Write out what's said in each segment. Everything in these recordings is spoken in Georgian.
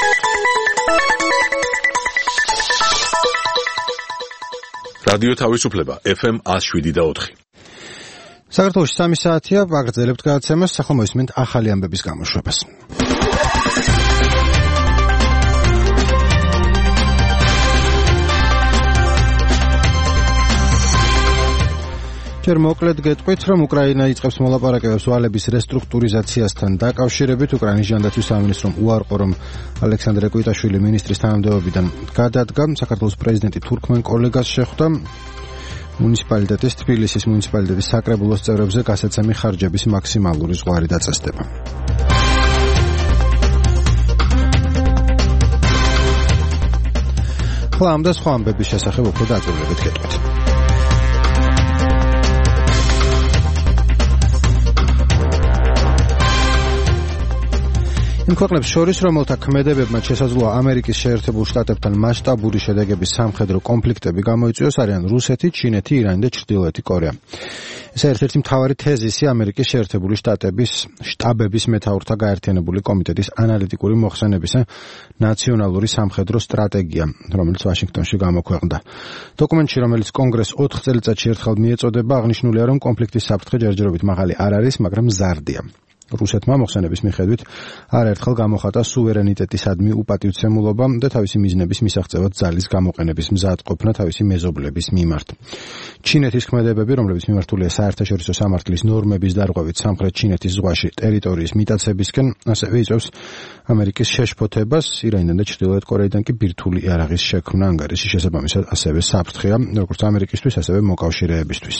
რადიო თავისუფლება FM 107.4. საქართველოში 3 საათია, აგრძელებთ გადაცემას, ახლა მოისმენთ ახალი ამბების გამოშვებას. ჯერ მოკლედ გეტყვით, რომ უკრაინა იწყებს მოლაპარაკებებს ვალების რესტრუქტურიზაციასთან დაკავშირებით. უკრაინის ჯანდაცვის სამინისტრომ უარყო, რომ ალექსანდრე კვიტაშვილი მინისტრის თანამდებობიდან გადადგა. საქართველოს პრეზიდენტი თურქმენ კოლეგას შეხვდა. მუნიციპალიტეტის თბილისის მუნიციპალიტეტის საკრებულოს წევრებზე გასაცემი ხარჯების მაქსიმალური ზღვარი დაწესდება. ახლა ამ და სხვა ამბების შესახებ უფრო დაწვრილებით გეტყვით. იმ ქვეყნებს შორის, რომელთა ქმედებებმა შესაძლოა ამერიკის შეერთებულ შტატებთან მასშტაბური შედეგების სამხედრო კონფლიქტები გამოიწვიოს, არიან რუსეთი, ჩინეთი, ირანი და ჩრდილოეთი კორეა. ეს ერთ-ერთი მთავარი თეზისი ამერიკის შეერთებული შტატების შტაბების მეთაურთა გაერთიანებული კომიტეტის ანალიტიკური მოხსენებისა ნაციონალური სამხედრო სტრატეგია, რომელიც ვაშინგტონში გამოქვეყნდა. დოკუმენტში, რომელიც კონგრესს 4 წელიწადში ერთხელ მიეწოდება, აღნიშნულია, რომ კონფლიქტის საფრთხე ჯერჯერობით მაღალი არ არის, მაგრამ მზარდია. რუსეთმა მოხსენების მიხედვით არაერთხელ გამოხატა სუვერენიტეტისადმი უპატივცემულობა და თავისი მიზნების მისაღწევად ძალის გამოყენების მზადყოფნა თავისი მეზობლების მიმართ. ჩინეთის ქმედებები, რომლებიც მიმართულია საერთაშორისო სამართლის ნორმების დარღვევით სამხრეთ ჩინეთის ზღვაში ტერიტორიის მიტაცებისკენ, ასევე იწვევს ამერიკის შეშფოთებას, ირანიდან და ჩრდილოეთ კორეიდან კი ბირთვული იარაღის შექმნა ანგარიშის შესაბამისად ასევე საფრთხეა, როგორც ამერიკისთვის, ასევე მოკავშირეებისთვის.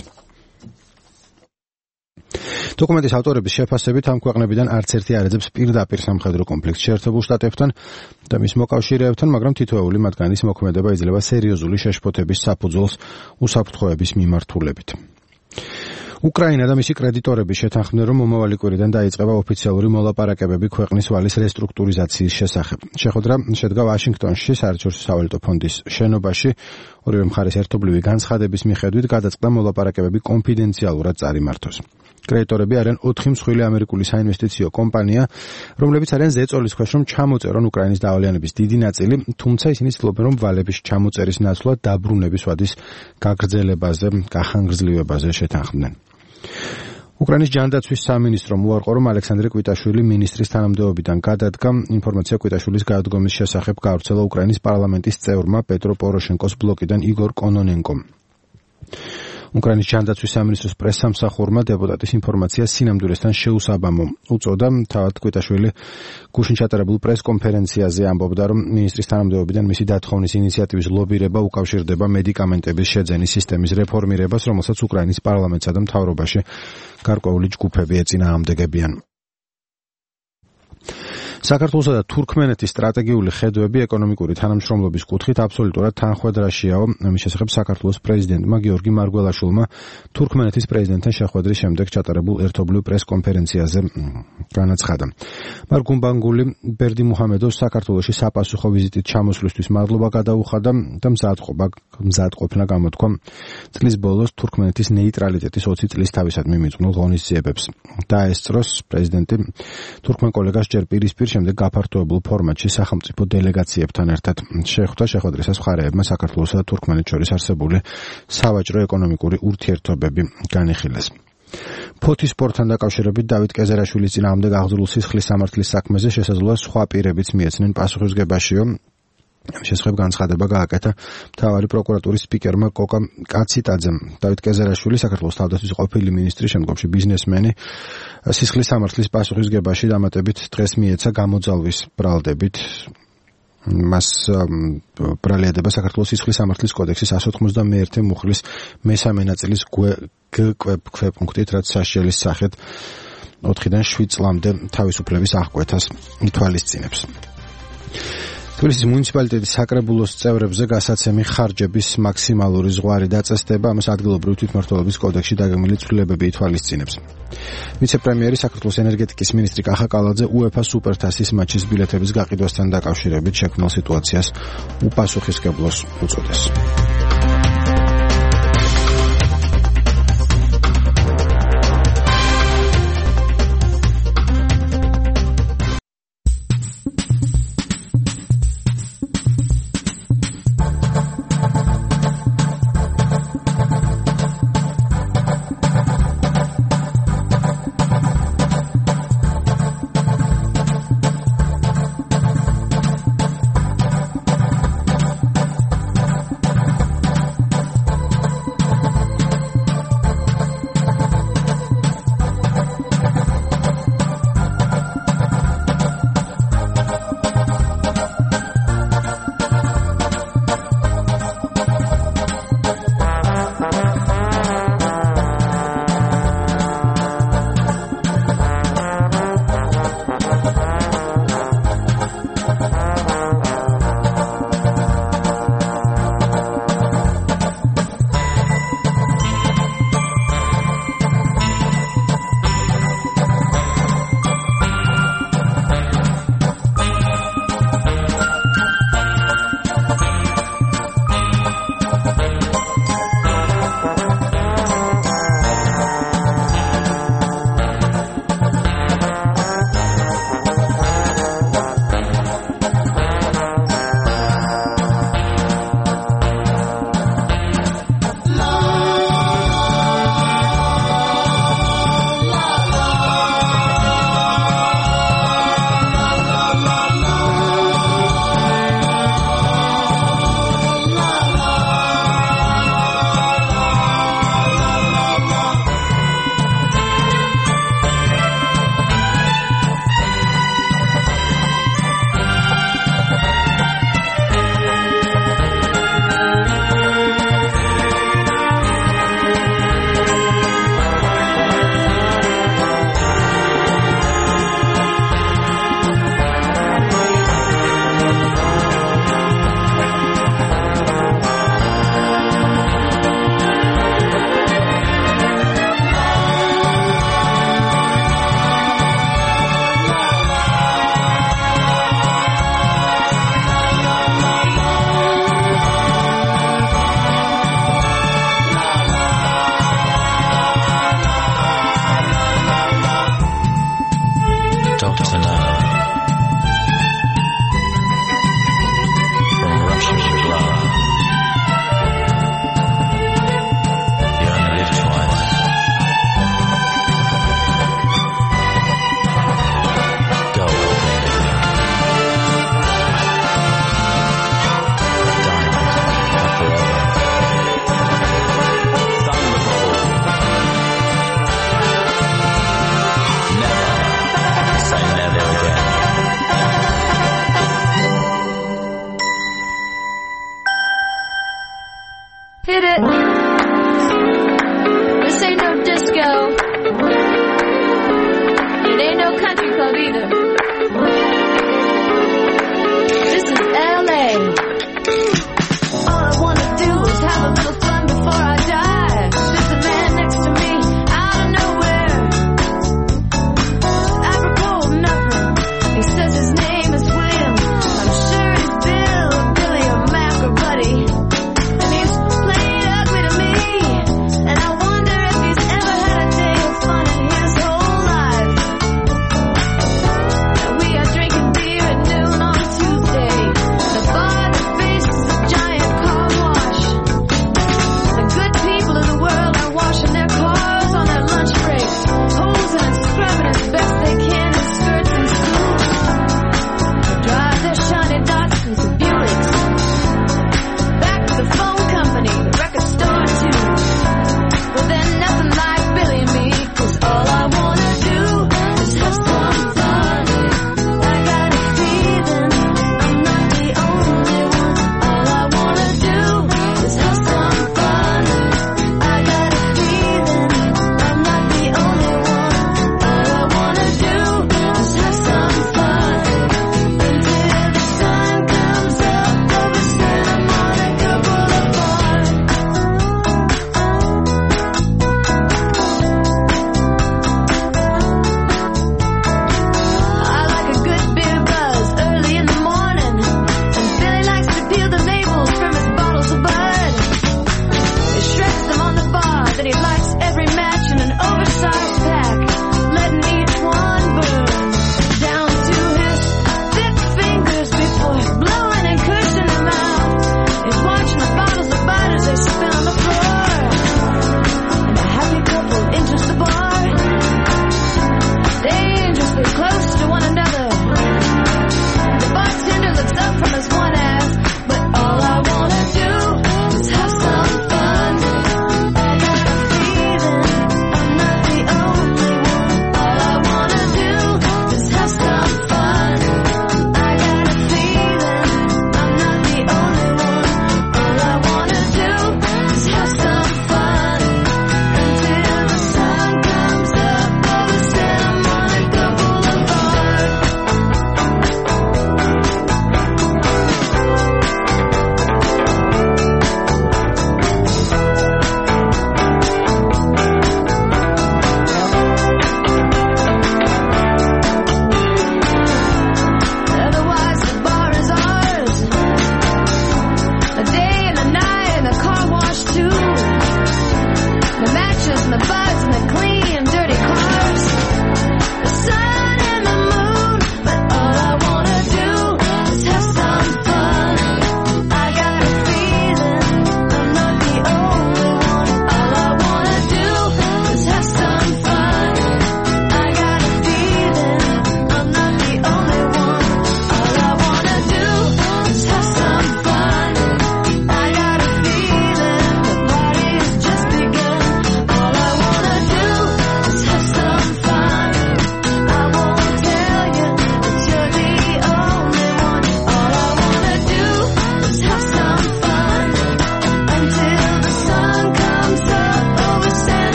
დოკუმენტის ავტორების შეფასებით ამ ქვეყნებიდან არც ერთი არ ეძებს პირდაპირ სამხედრო კონფლიქტს შეერთებულ შტატებთან და მის მოკავშირეებთან, მაგრამ თითოეული მათგანის მოქმედება იძლევა სერიოზული შეშფოთების საფუძველს უსაფრთხოების მიმართულებით. უკრაინა და მისი კრედიტორები შეთანხმდნენ, რომ მომავალი კვირიდან დაიწყება ოფიციალური მოლაპარაკებები ქვეყნის ვალის რესტრუქტურიზაციის შესახებ. შეხვედრა შედგა ვაშინგტონში, საერთაშორისო სავალუტო ფონდის შენობაში. ორივე მხარის ერთობლივი განცხადების მიხედვით გადაწყდა მოლაპარაკებები კონფიდენციალურად წარიმართოს. კრედიტორები არიან 4 მსხვილი ამერიკული საინვესტიციო კომპანია, რომლებიც არიან ზეწოლის ქვეშ, რომ ჩამოწერონ უკრაინის დავალიანების დიდი ნაწილი, თუმცა ისინი ცდილობენ, რომ ვალების ჩამოწერის ნაცვლად დაბრუნების ვადის გაგრძელებაზე, გახანგრძლივებაზე შეთანხმდნენ. უკრაინის ჯანდაცვის სამინისტრომ უარყო, რომ ალექსანდრე კვიტაშვილი მინისტრის თანამდებობიდან გადადგა. ინფორმაცია კვიტაშვილის გადადგომის შესახებ გავრცელა უკრაინის პარლამენტის წევრმა პეტრო პოროშენკოს ბლოკიდან იგორ კონონენკომ. უკრაინის ჯანდაცვის სამინისტროს პრესსამსახურმა დეპუტატის ინფორმაცია სინამდვილესთან შეუსაბამო უწოდა. თავად კვიტაშვილი გუშინ ჩატარებულ პრესკონფერენციაზე ამბობდა, რომ მინისტრის თანამდებობიდან მისი დათხოვნის ინიციატივის ლობირება უკავშირდება მედიკამენტების შეძენის სისტემის რეფორმირებას, რომელსაც უკრაინის პარლამენტსა და მთავრობაში გარკვეული ჯგუფები ეწინააღმდეგებიან. საქართველოსა და თურქმენეთის სტრატეგიული ხედვები ეკონომიკური თანამშრომლობის კუთხით აბსოლუტურად თანხვედრაშიაო. ამის შესახებ საქართველოს პრეზიდენტმა გიორგი მარგველაშვილმა თურქმენეთის პრეზიდენტთან შეხვედრის შემდეგ ჩატარებულ ერთობლივ პრესკონფერენციაზე განაცხადა. მარგუმბანგული ბერდიმუჰამედოვს საქართველოში საპასუხო ვიზიტით ჩამოსვლისთვის მადლობა გადაუხადა და მზადყოფნა გამოთქვა წლის ბოლოს თურქმენეთის ნეიტრალიტეტის 20 წლის თავისადმი მიძღვნილ ღონისძიებებს. დაესწროს პრეზიდენტი თურქმენ კოლეგას ჯერ პირისპირ, შემდეგ გაფართოებულ ფორმატში სახელმწიფო დელეგაციებთან ერთად შეხვდა. შეხვედრისას მხარეებმა საქართველოსა და თურქმენეთს შორის არსებული სავაჭრო-ეკონომიკური ურთიერთობები განიხილეს. ფოთის სპორტთან დაკავშირებით დავით კეზერაშვილის წინააღმდეგ აღძრულ სისხლის სამართლის საქმეზე შესაძლოა სხვა პირებიც მიეცნენ პასუხისმგებაშიო. შესახებ განცხადება გააკეთა მთავარი პროკურატურის სპიკერმა კოკა კაციტაძემ. დავით კეზერაშვილი, საქართველოს თავდაცვის ყოფილი მინისტრი, შემდგომში ბიზნესმენი, სისხლის სამართლის პასუხისმგებაში დამატებით დღეს მიეცა გამოძალვის ბრალდებით. მას ბრალდება საქართველოს სისხლის სამართლის კოდექსის 191 მუხლის მესამე ნაწილის გვეპუნქტით, რაც საშელის სახით 4-დან 7 წლამდე თავისუფლების აღკვეთას ითვალისწინებს. თბილისის მუნიციპალიტეტის საკრებულოს წევრებზე გასაცემი ხარჯების მაქსიმალური ზღვარი დაწესდება, ამას ადგილობრივი თვითმმართველობის კოდექსში დაგეგმილი ცვლილებები ითვალისწინებს. ვიცე-პრემიერი საქართველოს ენერგეტიკის მინისტრი კახა კალაძე UEFA სუპერთასის მატჩის ბილეთების გაყიდვასთან დაკავშირებით შექმნილ სიტუაციას უპასუხისმგებლოს უწოდეს.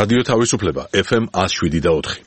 რადიო თავისუფლება FM 107.4.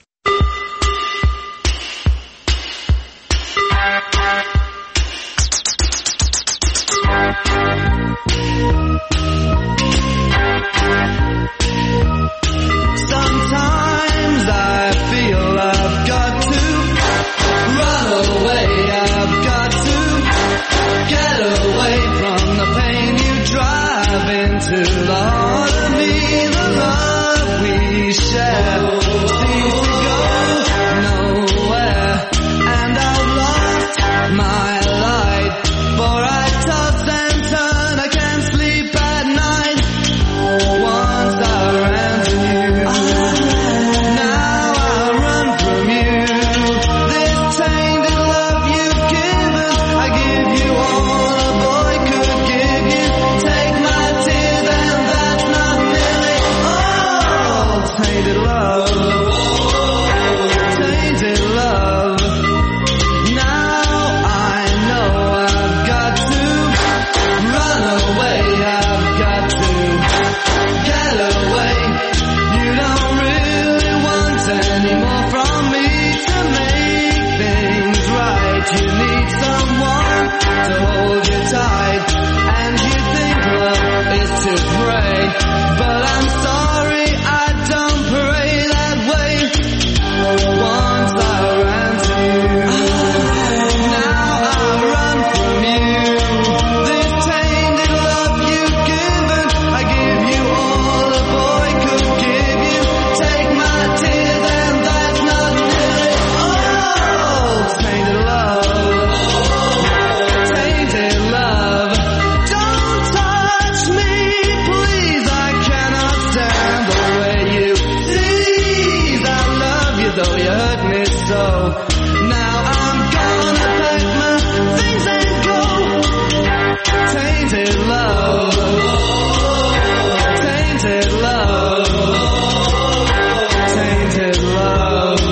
Sometimes I feel I've got to run away, I've got to get away from the pain you drive into the heart of me. The love we share seems to go nowhere, and I've lost my light, for I toss and turn, I can't sleep at night. Once I ran to you, now I run from you. This tainted love you've given, I give you all a boy could give you. Take my tears and that's not nearly all. Tainted love, tainted love. Now I know I've got to run away, I've got to get away. You don't really want any more from me to make things right. You need someone to hold you tight, and you think love is to pray, but I'm sorry, I don't pray that way. Once I ran to you, now I run from you. This tainted love you've given, I give you all a boy could give you. Take my tears and that's not nearly all. Tainted love, tainted love. Don't touch me, please, I cannot stand the way you tease. I love you though you hurt me so. Now I'm gonna pack my things and go. Tainted love, tainted love, tainted love,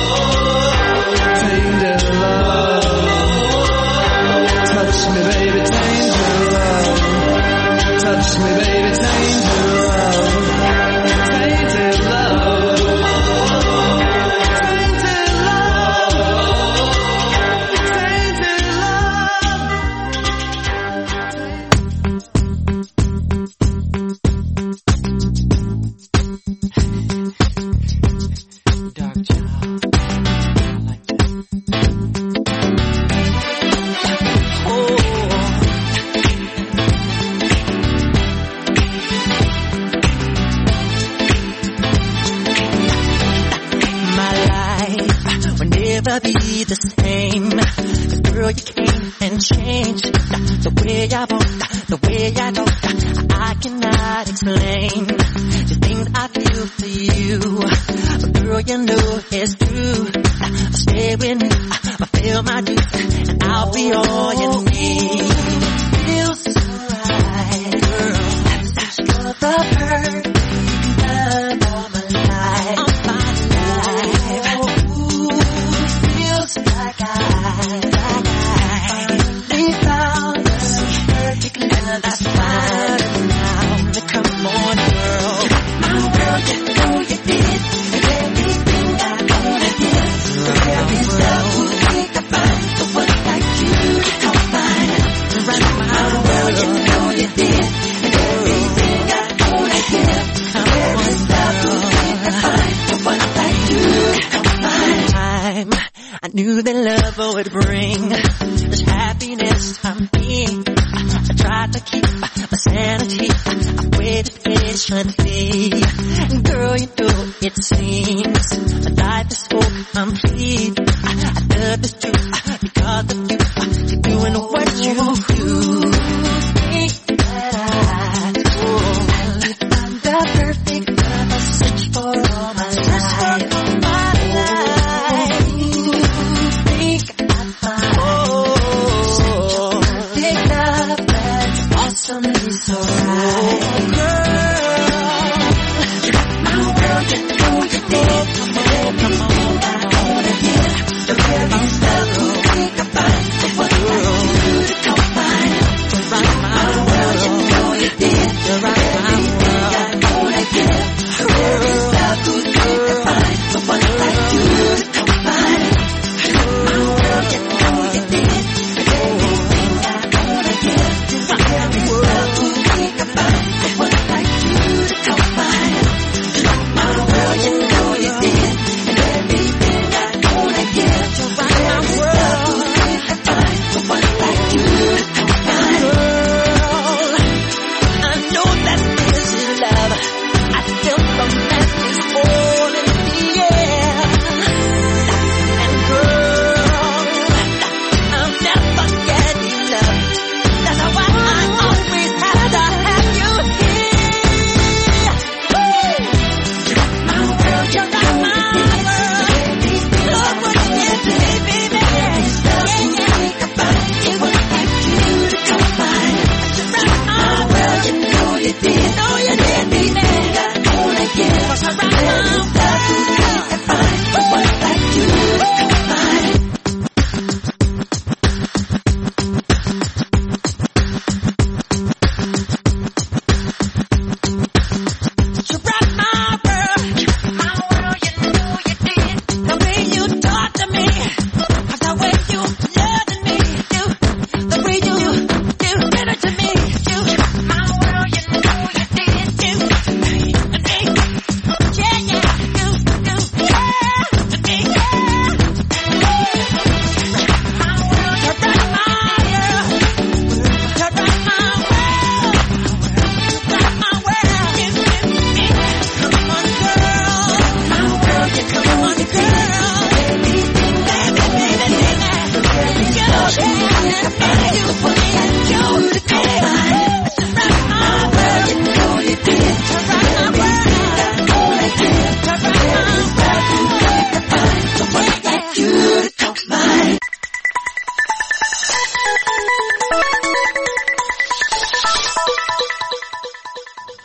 tainted love. Touch me, baby, tainted love. Touch me, baby, tainted love. Tainted love, tainted love, tainted love. Dark child, I like that. My life will never be the same. 'Cause girl, you came and changed the way I walk, the way I talk. I cannot explain the things I feel for you. But girl, you know it's true. Stay with me, fulfill my dreams, and I'll be all you need. Feels so right, girl. You're the perfect love of my life. Of my life. Ooh, feels like I finally found the perfect love. That's fine now. Come on, girl. My girl, you know you did everything I wanna give. The very love who think I find the one like you to come find. Right, my girl, you know you did everything I wanna give. The very love who think I find the one like you to come find. I knew that love would bring this happiness I'm being. I tried to keep my sanity. I waited patiently. Girl, you know it seems my life is so complete. I love this too because of you. You're doing what you do. Think that I found the perfect love I search for all my life. Think I found such a perfect love that's awesomely so right. My girl, you know you did. Come on, I wanna give the very love who think I find the one like you to come find. My girl, you know you did. Everything I wanna give, the very love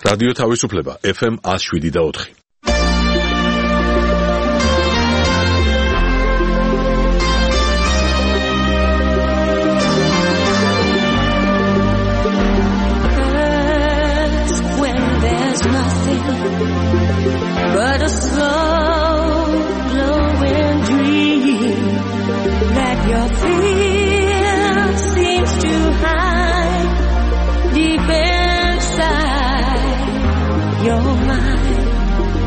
რადიო თავისუფლება FM 107.4. But a slow glowing dream that your fear seems to hide deep inside your mind.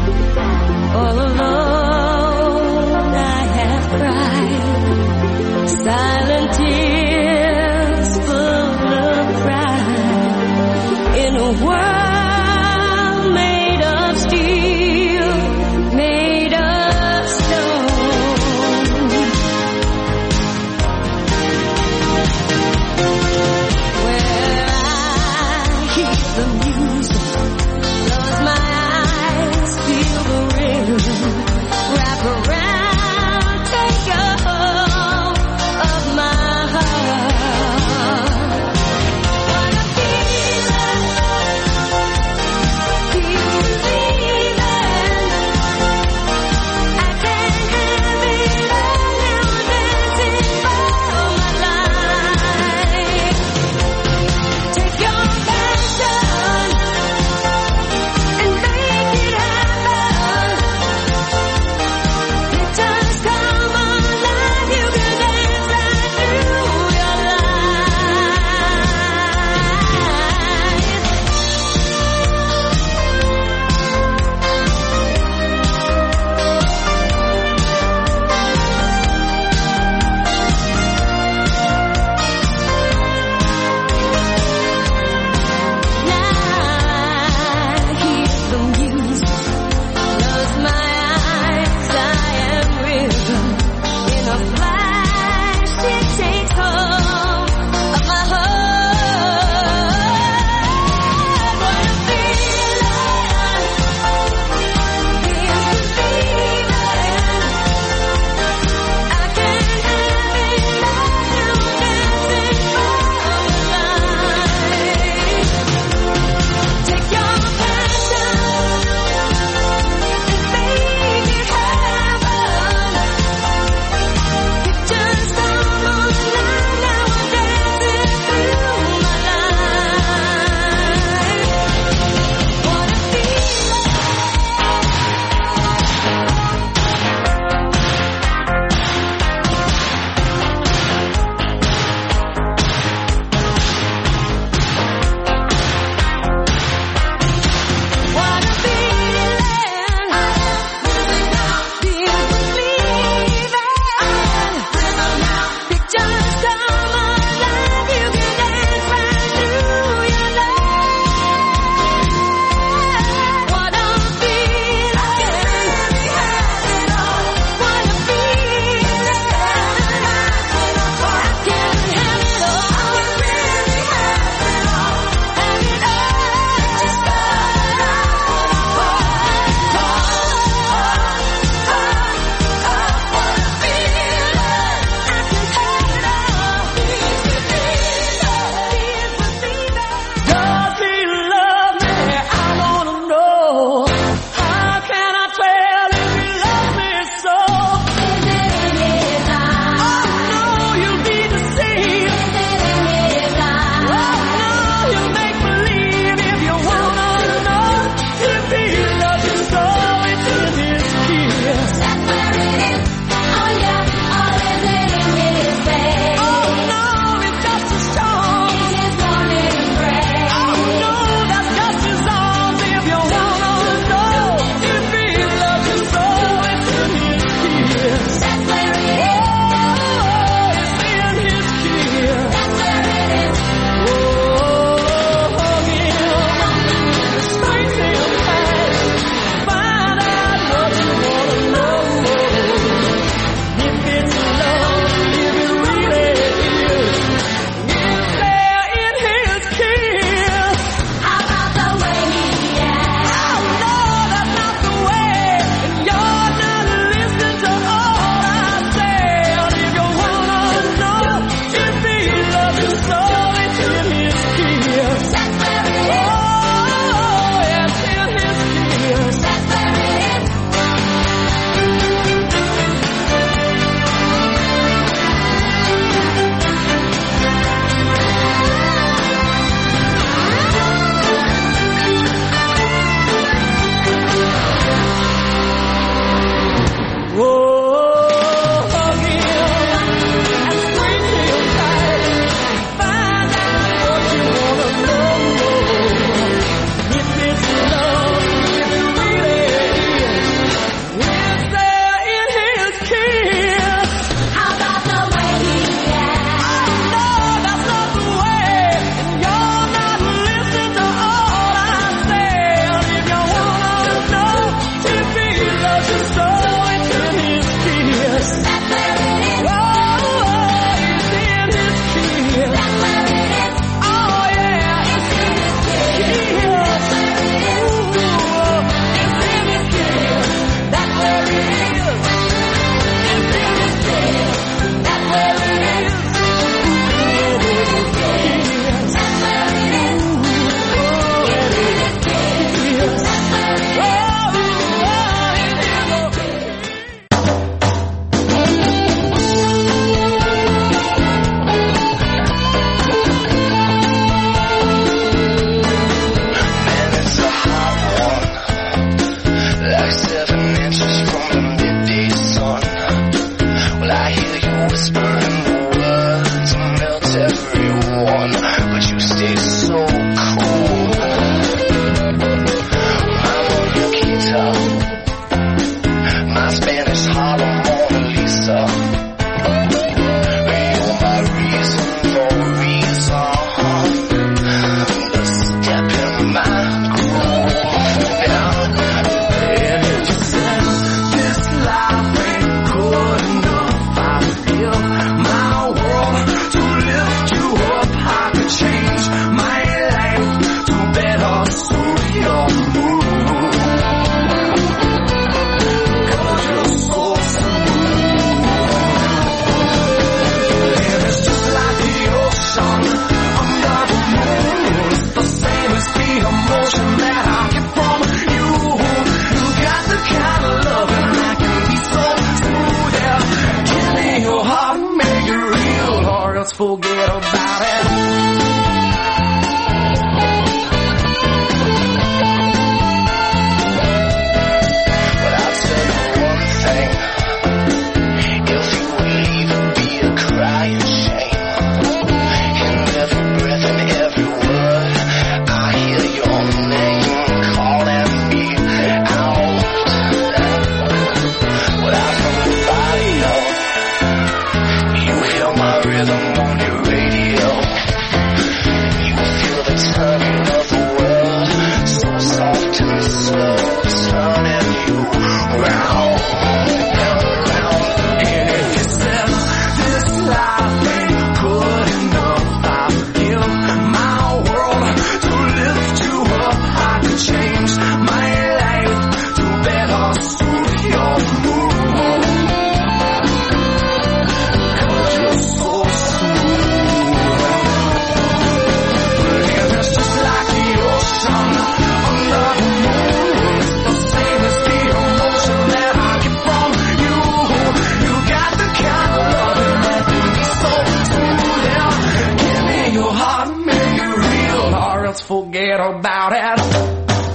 forget about it.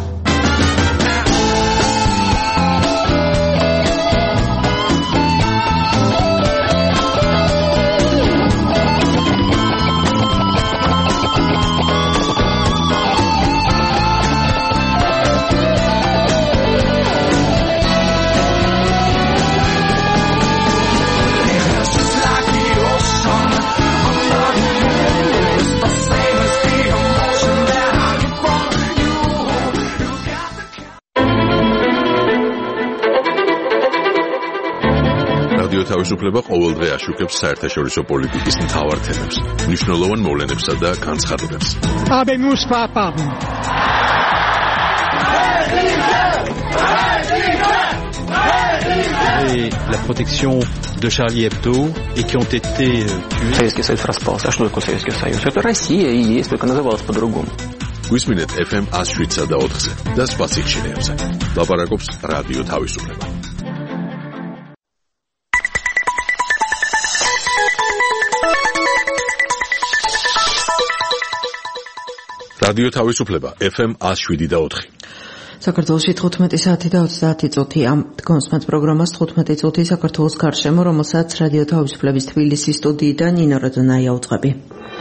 რადიო თავისუფლება ყოველდღე აშუქებს საერთაშორისო პოლიტიკის მთავარ თემებს, მნიშვნელოვან მოვლენებსა და განცხადებებს. Habemos papa. Et la protection de Charlie Hebdo et qui ont été tués. Советский Союз распался. А что такое Советский Союз? Это Россия и есть, только называлась по-другому. გვისმინეთ FM 107 და 4-ზე და სხვა სიხშირეებზე. ლაპარაკობს რადიო თავისუფლება. რადიო თავისუფლება FM 107 და 4. საქართველოში 15 საათი და 30 წუთია. კონსმენთ პროგრამას 15 წუთი საქართველოს გარშემო, რომელსაც რადიო თავისუფლების თბილისის სტუდიიდან ნინო რადონაია უძღვები.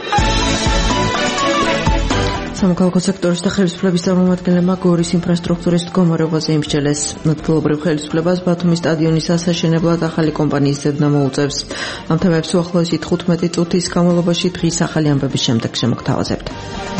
სამოქალაქო სექტორის და ხელისუფლების წარმომადგენლებმა გორის ინფრასტრუქტურის მდგომარეობაზე იმსჯელეს. ადგილობრივ ხელისუფლებას ბათუმის სტადიონის ასაშენებლად ახალი კომპანიის ძებნა მოუწევს. ამ თემებს უახლოესი 15 წუთის განმავლობაში დღის ახალი ამბების შემდეგ შემოგთავაზებთ.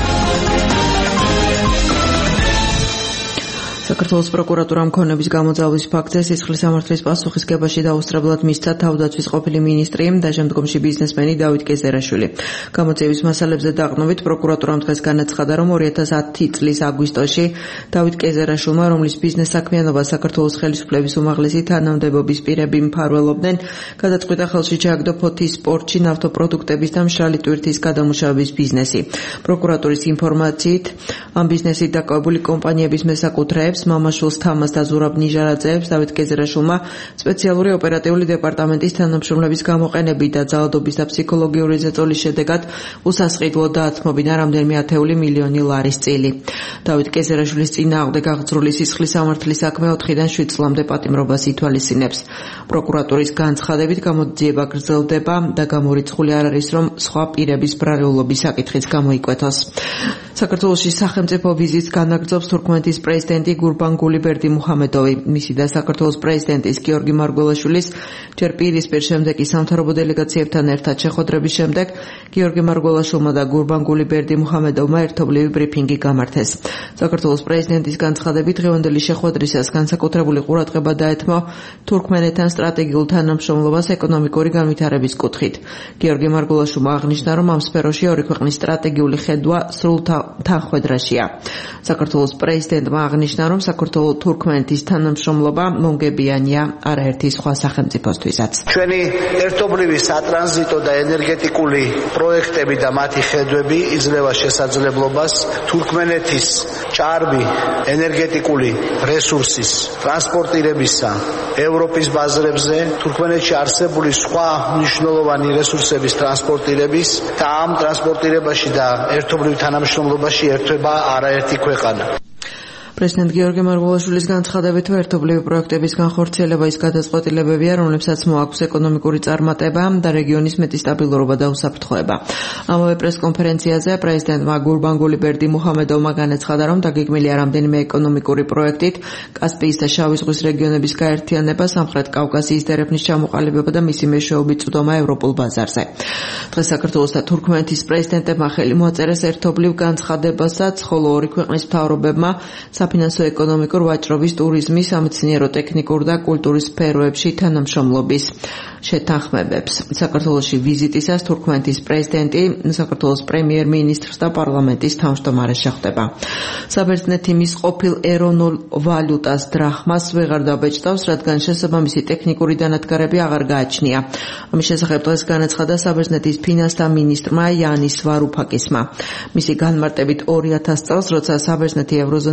საქართველოს პროკურატურამ ქონების გამოძალვის ფაქტზე სისხლის სამართლის პასუხისგებაში დაუსწრებლად მისცა თავდაცვის ყოფილი მინისტრი და შემდგომში ბიზნესმენი დავით კეზერაშვილი. გამოძიების მასალებზე დაყრდნობით პროკურატურამ დღეს განაცხადა, რომ 2010 წლის აგვისტოში დავით კეზერაშვილმა, რომლის ბიზნეს საქმიანობა საქართველოს ხელისუფლების უმაღლესი თანამდებობის პირები მფარველობდნენ, გადაწყვიტა ხელში ჩააგდო ფოთის სპორტში ნავთობპროდუქტების და მშრალი ტვირთის გადამუშავების ბიზნესი. პროკურატურის ინფორმაციით, ამ ბიზნესით დაკავებული კომპანიების მესაკუთრეებს მამაშვილს თამას და ზურაბ ნიჟარაძეებს დავით კეზერაშვილმა სპეციალური ოპერატიული დეპარტამენტის თანამშრომლების გამოყენებით და ძალადობის და ფსიქოლოგიური ზეწოლის შედეგად უსასყიდლოდ დაათმობინა რამდენიმე ათეული მილიონი ლარის წილი. დავით კეზერაშვილის წინააღმდეგ აღძრული სისხლის სამართლის საქმე 4-დან 7 წლამდე პატიმრობას ითვალისწინებს. პროკურატურის განცხადებით გამოძიება გრძელდება და გამორიცხული არ არის, რომ სხვა პირების ბრალეულობის საკითხიც გამოიკვეთოს. საქართველოში სახელმწიფო ვიზიტს განაგრძობს თურქმენეთის პრეზიდენტი გურბანგული ბერდიმუჰამედოვი. მისი და საქართველოს პრეზიდენტის გიორგი მარგველაშვილის ჯერ პირისპირ შემდეგი სამთავრობო დელეგაციებთან ერთად შეხვედრების შემდეგ გიორგი მარგველაშვილმა და გურბანგული ბერდიმუჰამედოვმა ერთობლივი ბრიფინგი გამართეს. საქართველოს პრეზიდენტის განცხადებით დღევანდელი შეხვედრისას განსაკუთრებული ყურადღება დაეთმო თურქმენეთთან სტრატეგიულ თანამშრომლობას ეკონომიკური განვითარების კუთხით. გიორგი მარგველაშვილმა აღნიშნა, რომ ამ სფეროში ორი ქვეყნის სტრატეგიული ხედვა სრულ თანხვედრაშია. საქართველოს პრეზიდენტმა აღნიშნა, რომ საქართველო-თურქმენეთის თანამშრომლობა მომგებიანია არაერთი სხვა სახელმწიფოსთვისაც. ჩვენი ერთობლივი სატრანზიტო და ენერგეტიკული პროექტები და მათი ხედვები იძლევა შესაძლებლობას თურქმენეთის ჭარბი ენერგეტიკული რესურსის ტრანსპორტირებისა ევროპის ბაზრებზე, თურქმენეთში არსებული სხვა მნიშვნელოვანი რესურსების ტრანსპორტირების და ამ ტრანსპორტირებაში და ერთობლივ თანამშრომლობაში ერთვება არაერთი ქვეყანა. პრეზიდენტ გიორგი მარგველაშვილის განცხადებით, ერთობლივი პროექტების განხორციელება ის გადაწყვეტილებებია, რომლებსაც მოაქვს ეკონომიკური წარმატება და რეგიონის მეტი სტაბილურობა და უსაფრთხოება. ამავე პრესკონფერენციაზე პრეზიდენტმა გურბანგული ბერდიმუჰამედოვმა განაცხადა, რომ დაგეგმილია რამდენიმე ეკონომიკური პროექტით კასპიის და შავი ზღვის რეგიონების გაერთიანება, სამხრეთ კავკასიის დერეფნის ჩამოყალიბება და მისი მეშვეობით წვდომა ევროპულ ბაზარზე. დღეს საქართველოს და თურქმენეთის პრეზიდენტებმა ხელი მოაწერეს ერთობლივ განცხადებასაც, ხოლო ორი ქვეყნის მთავრობებმა საფინანსო ეკონომიკურ ვაჭრობის, ტურიზმის, სამეცნიერო-ტექნიკურ და კულტურის სფეროებში თანამშრომლობის შეთანხმებებს. საქართველოში ვიზიტისას თურქმენეთის პრეზიდენტი საქართველოს პრემიერ-მინისტრს და პარლამენტის თავმჯდომარეს შეხვდება. საბერძნეთი მის ყოფილ ეროვნულ ვალუტას დრახმას ვეღარ დაბეჭდავს, რადგან შესაბამისი ტექნიკური დანადგარები აღარ გააჩნია. ამის შესახებ დღეს განაცხადა საბერძნეთის ფინანსთა მინისტრმა იანის ვარუფაკისმა. მისი განმარტებით 2000 წელს, როცა საბერძნეთი ევროზონაში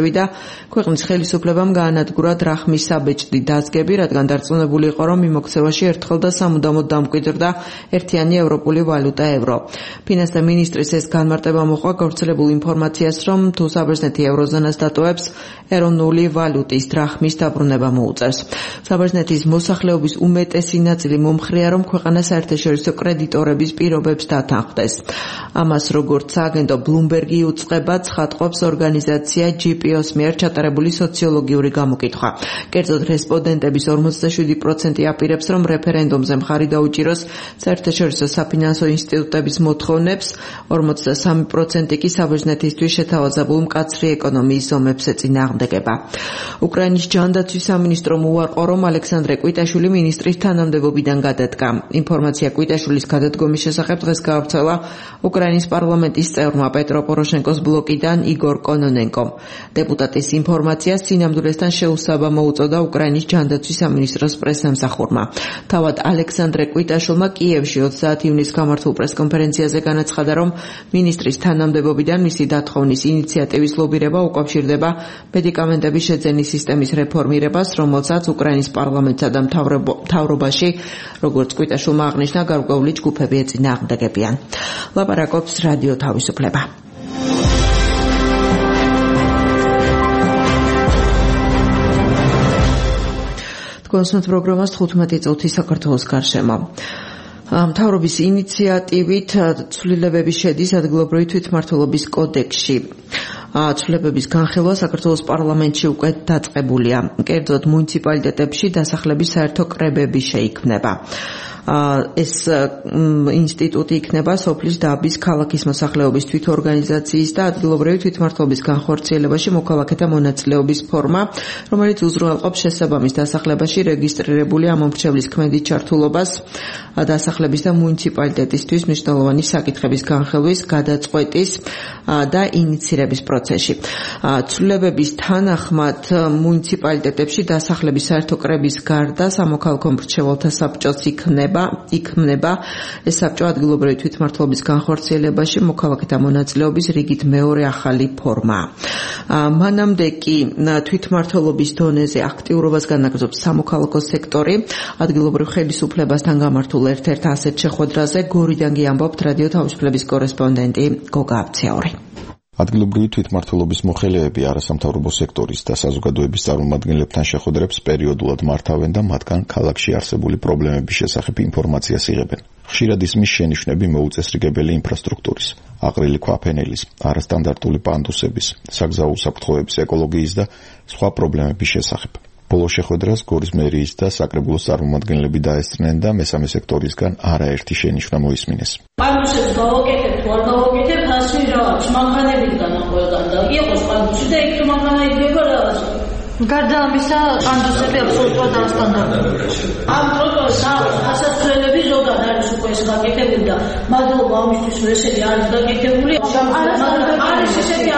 შევიდა, ქვეყნის ხელისუფლებამ გაანადგურა დრახმის საბეჭდი დაზგები, რადგან დარწმუნებული იყო, რომ მიმოქცევაში ერთხელ და სამუდამოდ დამკვიდრდა ერთიანი ევროპული ვალუტა ევრო. ფინანსთა მინისტრის ეს განმარტება მოყვა გავრცელებულ ინფორმაციას, რომ თუ საბერძნეთი ევროზონას დატოვებს, ეროვნული ვალუტის დრახმის დაბრუნება მოუწევს. საბერძნეთის მოსახლეობის უმეტესი ნაწილი მომხრეა, რომ ქვეყანა საერთაშორისო კრედიტორების პირობებს დათანხმდეს. ამას როგორც სააგენტო ბლუმბერგი უწყება, ცხადყოფს ორგანიზაცია GPO-ს მიერ ჩატარებული სოციოლოგიური გამოკითხვა. კერძოდ რესპონდენტების 47% აპირებს, რომ რეფერენდუმზე მხარი დაუჭიროს საერთაშორისო საფინანსო ინსტიტუტების მოთხოვნებს, 43% კი საბერძნეთისთვის შეთავაზებულ მკაცრი ეკონომიის ზომებს ეწინააღმდეგება. უკრაინის ჯანდაცვის სამინისტრომ უარყო, რომ ალექსანდრე კვიტაშვილი მინისტრის თანამდებობიდან გადადგა. ინფორმაცია კვიტაშვილის გადადგომის შესახებ დღეს გაავრცელა უკრაინის პარლამენტის წევრმა პეტრო პოროშენკოს ბლოკიდან იგორ კონონენკომ. დეპუტატის ინფორმაციას სინამდვილესთან შეუსაბამო უწოდა უკრაინის ჯანდაცვის სამინისტროს პრესამსახურმა. თავად ალექსანდრე კვიტაშვილმა კიევში 30 ივნისს გამართულ პრესკონფერენციაზე განაცხადა, რომ მინისტრის თანამდებობიდან მისი დათხოვნის ინიციატივის ლობირება უკავშირდება მედიკამენტების შეძენის სისტემის რეფორმირებას, რომელსაც უკრაინის პარლამენტსა და მთავრობაში, როგორც კვიტაშვილმა აღნიშნა, გარკვეული ჯგუფები ეწინააღმდეგებიან. ლაპარაკობს რადიო თავისუფლება. კონსულტ პროგრამას 15 წუთი საქართველოს გარშემო. მთავრობის ინიციატივით ცვლილებები შედის ადგილობრივი თვითმმართველობის კოდექსში. ცვლილებების განხილვა საქართველოს პარლამენტში უკვე დაწყებულია. კერძოდ მუნიციპალიტეტებში დასახლების საერთო კრებები შეიქმნება. ეს ინსტიტუტი იქნება სოფლის დაბის ქალაქის მოსახლეობის თვითორგანიზაციის და ადგილობრივი თვითმმართველობის განხორციელებაში მოქალაქეთა მონაწილეობის ფორმა, რომელიც უზრუნველყოფს შესაბამის დასახლებაში რეგისტრირებული ამომრჩევლის ქმედით ჩართულობას დასახლების და მუნიციპალიტეტისთვის მნიშვნელოვანი საკითხების განხილვის, გადაწყვეტის და ინიცირების პროცესში. ცვლილებების თანახმად მუნიციპალიტეტებში დასახლების საერთო კრების გარდა სამოქალაქო მრჩეველთა საბჭოც იქმნება. ეს საბჭო ადგილობრივი თვითმმართველობის განხორციელებაში მოქალაქეთა მონაწილეობის რიგით მეორე ახალი ფორმაა. მანამდე კი თვითმმართველობის დონეზე აქტიურობას განაგრძობს სამოქალაქო სექტორი. ადგილობრივ ხელისუფლებასთან გამართულ ერთ-ერთ ასეთ შეხვედრაზე გორიდან ამბობთ რადიო თავისუფლების კორესპონდენტი გოგა აბცაური. ადგილობრივი თვითმმართველობის მოხელეები არასამთავრობო სექტორის და საზოგადოების წარმომადგენლებთან შეხვედრებს პერიოდულად მართავენ და მათგან ქალაქში არსებული პრობლემების შესახებ ინფორმაციას იღებენ. ხშირად ისმის შენიშვნები მოუწესრიგებელი ინფრასტრუქტურის, აყრილი ქვაფენელის, არასტანდარტული პანდუსების, საგზაო უსაფრთხოების, ეკოლოგიის და სხვა პრობლემების შესახებ. ბოლო შეხვედრას გორის მერიის და საკრებულოს წარმომადგენლები დაესწრნენ და მესამე სექტორისგან არაერთი შენიშვნა მოისმინეს. პანდუსებს გავაკეთებ თუ არ გავაკეთებ, ასვი რაღაც მანქანებიდან ყველგან და იყოს პანდუსი და იქ მანქანა იგება რაღაც. გარდა ამისა, პანდუსები აბსოლუტურად არასტანდარტულია. ამ ტროტუარს ასასვლელები ზოგად არის უკვე ეს გაკეთებული და მადლობა ამისთვის, რომ ესეთი არის გაკეთებული. არის ესეთი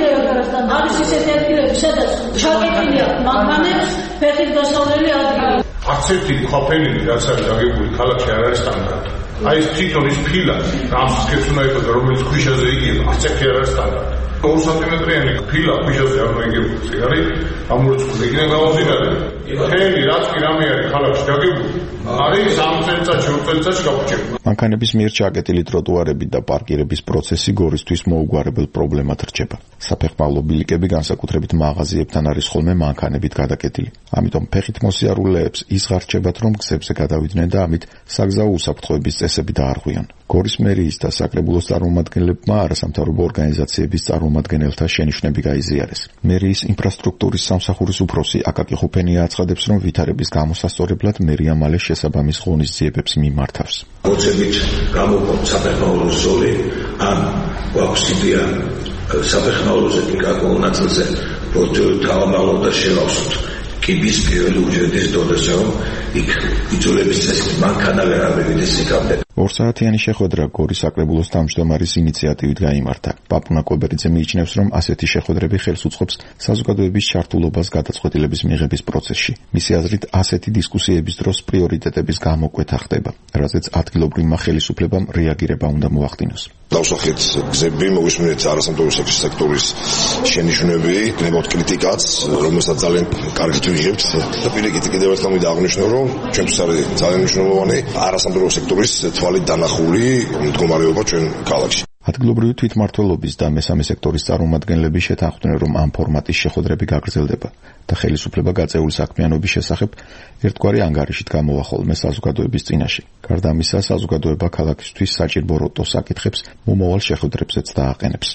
ადგილები, სადაც ჩაკეტილია მანქანებს ფეხით გასავლელი ადგილი. არც ერთი ქვაფენილი, რაც არის გაგებული ქალაქში არ არის სტანდარტი. აი ეს თვითონ ის ფილა, რამს ქეცუნა იყო, რომელიც ქვიშაზე იგება, არც ერთი არ არის სტანდარტი. 2 სანტიმეტრიანი ფილა ქვიშაზე არ მოიგებულა. ეგ არის ამორჩქული, იქნება გამოზიდარებული. თელი რაც კი რამე არის ქალაქში გაგებული, არის 3 წელიწადში, 4 წელიწადში გაფუჭებული. მანქანების მიერ ჩაკეტილი ტროტუარები და პარკირების პროცესი გორისთვის მოუგვარებელ პრობლემად რჩება. საფეხმავლო ბილიკები განსაკუთრებით მაღაზიებთან არის ხოლმე მანქანებით გადაკეტილი. ამიტომ ფეხით მოსიარულეებს ისღარჩებათ, რომ გზებზე გადავიდნენ და ამით საგზაო უსაფრთხოების წესები დაარღვიან. გორის მერიის და საკრებულოს წარმომადგენლებმა არასამთავრობო ორგანიზაციების წარმომადგენელთა შენიშვნები გაიზიარეს. მერიის ინფრასტრუქტურის სამსახურის უფროსი აკაკი ხუფენია აცხადებს, რომ ვითარების გამოსასწორებლად მერია მალე შესაბამის ღონისძიებებს მიმართავს. მოცემით გამოყოფ საფეხმავლო ზოლი, ან გვაქვს იდეა საფეხმავლოზე კი გარკვეულ ნაწილზე თავმალობდა შევავსოთ კიბის პირველი უჯრედის დონეზე, რომ იქ იძულების წესით მანქანა ვერ ავიდდეს იქამდე. 2 საათიანი შეხვედრა გორის საკრებულოს თავმჯდომარის ინიციატივით გაიმართა. პაპუნა კობერიძე მიიჩნევს, რომ ასეთი შეხვედრები ხელს უწყობს საზოგადოების ჩართულობას გადაწყვეტილების მიღების პროცესში. მისი აზრით, ასეთი დისკუსიების დროს პრიორიტეტების გამოკვეთა ხდება, რაზეც ადგილობრივმა ხელისუფლებამ რეაგირება უნდა მოახდინოს. დავსახეთ გზები, მოვისმინეთ არასამთავრობო სექტორის შენიშვნები, გნებავთ კრიტიკაც, რომელსაც ძალიან კარგით ვიღებთ და პირიქით კიდევ ერთხელ მინდა აღნიშნო, რომ ჩვენთვის არის ძალიან მნიშვნელოვანი არასამთავრობო სექტორის თვალით დანახული მდგომარეობა ჩვენ ქალაქში. ადგილობრივი თვითმმართველობის და მესამე სექტორის წარმომადგენლები შეთანხმდნენ, რომ ამ ფორმატის შეხვედრები გაგრძელდება და ხელისუფლება გაწეული საქმიანობის შესახებ ერთგვარი ანგარიშით გამოვა ხოლმე საზოგადოების წინაშე. გარდა ამისა, საზოგადოება ქალაქისთვის საჭირბოროტო საკითხებს მომავალ შეხვედრებზეც დააყენებს.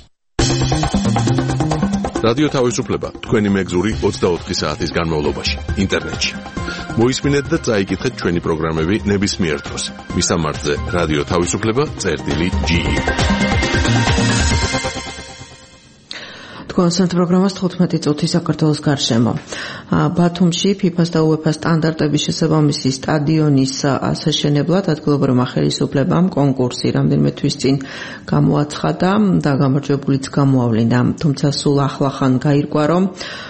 რადიო თავისუფლება თქვენი მეგზური 24 საათის განმავლობაში ინტერნეტში. მოისმინეთ და წაიკითხეთ ჩვენი პროგრამები ნებისმიერ დროს. მისამართზე რადიო თავისუფლება.ge. თქვენს პროგრამას 15 წუთი საქართველოს გარშემო. ბათუმში FIFA-ს და UEFA-ს სტანდარტების შესაბამისი სტადიონის ასაშენებლად ადგილობრივმა ხელისუფლებამ კონკურსი რამდენიმე თვის წინ გამოაცხადა და გამარჯვებულიც გამოავლინა. თუმცა სულ ახლახან გაირკვა, რომ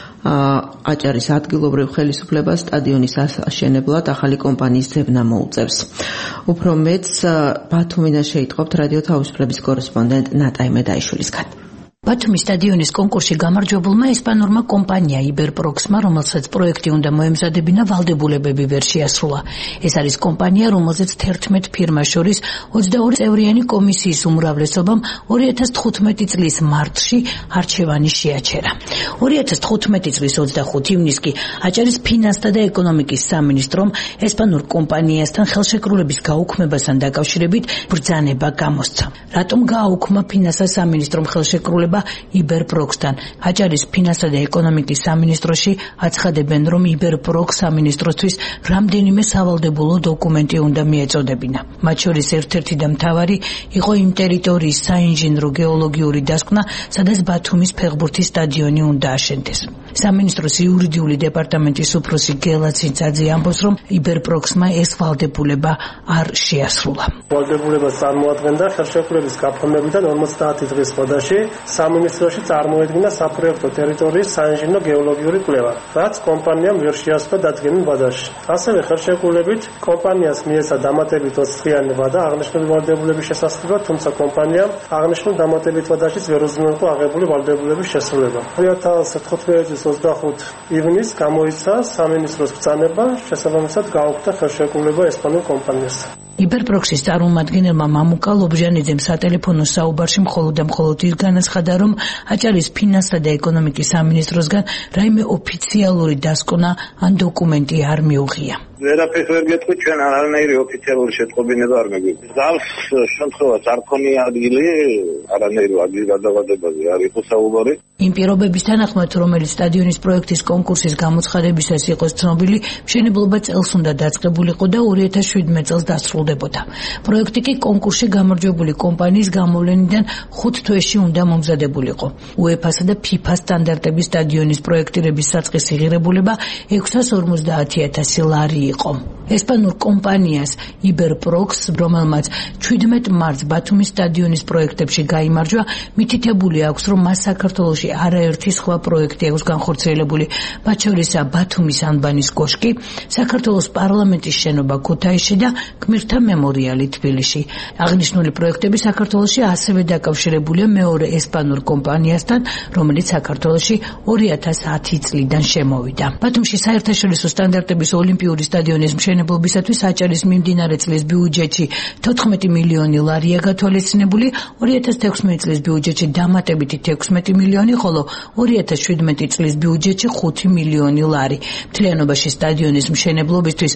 აჭარის ადგილობრივ ხელისუფლებას სტადიონის აშენებლად ახალი კომპანიის ძებნა მოუწევს. უფრო მეტს ბათუმიდან შეიტყობთ რადიო თავისუფლების კორესპონდენტ ნატაი მედაიშვილისგან. ბათუმის სტადიონის კონკურსში გამარჯვებულმა ესპანურმა კომპანია იბერპროქსმა, რომელსაც პროექტი უნდა მოემზადებინა, ვალდებულებები ვერ შეასრულა. ეს არის კომპანია, რომელზეც 11 ფირმას შორის 22 წევრიანი კომისიის უმრავლესობამ 2015 წლის მარტში არჩევანი შეაჩერა. 2015 წლის 25 ივნისს კი აჭარის ფინანსთა და ეკონომიკის სამინისტრომ ესპანურ კომპანიასთან ხელშეკრულების გაუქმებასთან დაკავშირებით ბრძანება გამოსცა. რატომ გააუქმა ფინანსთა სამინისტრომ ხელშეკრულება იბერპროქსთან? აჭარის ფინანსთა და ეკონომიკის სამინისტროში აცხადებენ, რომ იბერპროქს სამინისტროსთვის რამდენიმე სავალდებულო დოკუმენტი უნდა მიეწოდებინა. მათ შორის ერთ-ერთი და მთავარი იყო იმ ტერიტორიის საინჟინრო გეოლოგიური დასკვნა, სადაც ბათუმის ფეხბურთის სტადიონი უნდა აშენდეს. სამინისტროს იურიდიული დეპარტამენტის უფროსი გელა ცინცაძე ამბობს, რომ იბერპროქსმა ეს ვალდებულება არ შეასრულა. ვალდებულებას წარმოადგენდა ხელშეკრულების გაფორმებიდან 50 დღის მოდაში სამინისტროში წარმოედგინა საპროექტო ტერიტორიის საინჟინრო გეოლოგიური კვლევა, რაც კომპანიამ ვერ შეასრულა დადგენილ ვადაში. ასევე ხელშეკრულებით კომპანიას მიეცა დამატებით 20 დღიანი ვადა აღნიშნული ვალდებულების შესასრულებლად, თუმცა კომპანიამ აღნიშნულ დამატებით ვადაშიც ვერ უზრუნველყო აღებული ვალდებულების შესრულება. 2015 წლის 25 ივნისს გამოიცა სამინისტროს ბრძანება, შესაბამისად გაუქმდა ხელშეკრულება ესპანურ კომპანიასთან. იბერპროქსის წარმომადგენელმა მამუკა ლობჟანიძემ სატელეფონო საუბარში მხოლოდ და მხოლოდ ის განაცხადა, რომ აჭარის ფინანსთა და ეკონომიკის სამინისტროსგან რაიმე ოფიციალური დასკვნა ან დოკუმენტი არ მიუღია. ვერაფერს ვერ გეტყვი, ჩვენ არანაირი ოფიციალური შეტყობინება არ მეგვიყვება. ზავს შემთხვევას არ ქონია ადგილი, არანაირი ადგილი გადავადებაზე არ იყო საუბარი. იმ პირობების თანახმად, რომელიც სტადიონის პროექტის კონკურსის გამოცხადებისას იყო ცნობილი, მშენებლობა წელს უნდა დაწყებულიყო და 2017 წელს დასრულდებოდა. პროექტი კი კონკურსში გამარჯვებული კომპანიის გამოვლენიდან 5 თვეში უნდა მომზადებულიყო. UEFA-სა და FIFA სტანდარტების სტადიონის პროექტირების საწყისი ღირებულება 650,000 ლარი იყო. ესპანურ კომპანიას იბერპროქს, რომელმაც 17 მარტს ბათუმის სტადიონის პროექტებში გაიმარჯვა, მითითებული აქვს, რომ მას საქართველოში არაერთი სხვა პროექტი აქვს განხორციელებული, მათ შორისაა ბათუმის ანბანის კოშკი, საქართველოს პარლამენტის შენობა ქუთაისში და გმირთა მემორიალი თბილისში. აღნიშნული პროექტები საქართველოში ასევე დაკავშირებულია მეორე ესპანურ კომპანიასთან, რომელიც საქართველოში 2010 წლიდან შემოვიდა. ბათუმში საერთაშორისო სტანდარტების ოლიმპიური სტადიონის მშენებლობისათვის აჭარის მიმდინარე წლის ბიუჯეტში 14 მილიონი ლარია გათვალისწინებული, 2016 წლის ბიუჯეტში დამატებითი 16 მილიონი, ხოლო 2017 წლის ბიუჯეტში 5 მილიონი ლარი. მთლიანობაში სტადიონის მშენებლობისთვის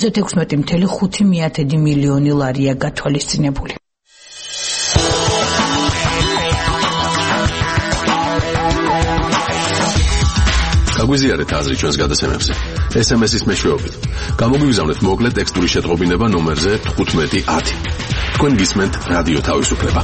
36,5 მილიონი ლარია გათვალისწინებული. გაგვიზიარეთ აზრი ჩვენს გადაცემებზე. SMS-ის მეშვეობით. გამოგვიგზავნეთ მოკლე ტექსტური შეტყობინება ნომერზე 1510. თქვენ გისმენთ რადიო თავისუფლება.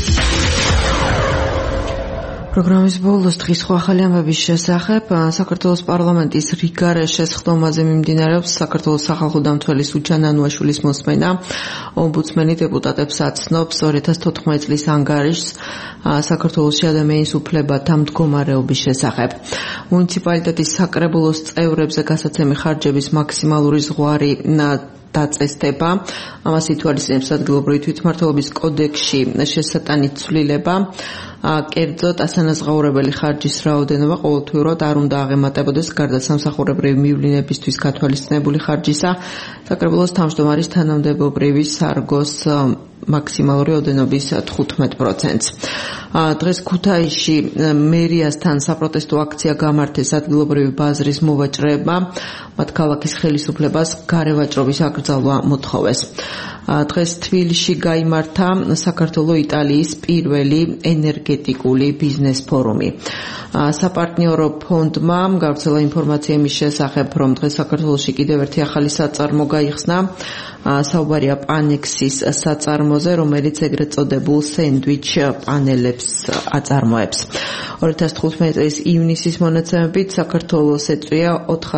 პროგრამის ბოლოს დღის სხვა ახალი ამბების შესახებ საქართველოს პარლამენტის რიგარეშე შესხდომაზე მიმდინარეობს საქართველოს სახალხო დამცველის უჩან ანუაშვილის მოსმენა. ომბუდსმენი დეპუტატებს აცნობს 2014 წლის ანგარიშს საქართველოში ადამიანის უფლებათა მდგომარეობის შესახებ. მუნიციპალიტეტის საკრებულოს წევრებზე გასაცემი ხარჯების მაქსიმალური ზღვარი დაწესდება. ამას ითვალისწინებს ადგილობრივი თვითმმართველობის კოდექსში შესატანით ცვლილება. კერძოდ ასანაზღაურებელი ხარჯის რაოდენობა ყოველთვიურად არ უნდა აღემატებოდეს გარდა სამსახურებრივი მივლინებისთვის გათვალისწინებული ხარჯისა საკრებულოს თავმჯდომარის თანამდებობრივი სარგოს მაქსიმალური ოდენობის 15%-ს. დღეს ქუთაისში მერიასთან საპროტესტო აქცია გამართეს ადგილობრივი ბაზრის მოვაჭრეებმა, მათ ქალაქის ხელისუფლებას გარევაჭრობის აკრძალვა მოთხოვეს. დღეს თბილისში გაიმართა საქართველო-იტალიის პირველი ენერგეტიკული ბიზნეს ფორუმი. საპარტნიორო ფონდმა გავრცელა ინფორმაცია იმის შესახებ, რომ დღეს საქართველოში კიდევ ერთი ახალი საწარმო გაიხსნა. საუბარია პანექსის საწარმოზე, რომელიც ეგრეთ წოდებულ სენდვიჩ პანელებს აწარმოებს. 2015 წლის ივნისის მონაცემებით საქართველოს ეწვია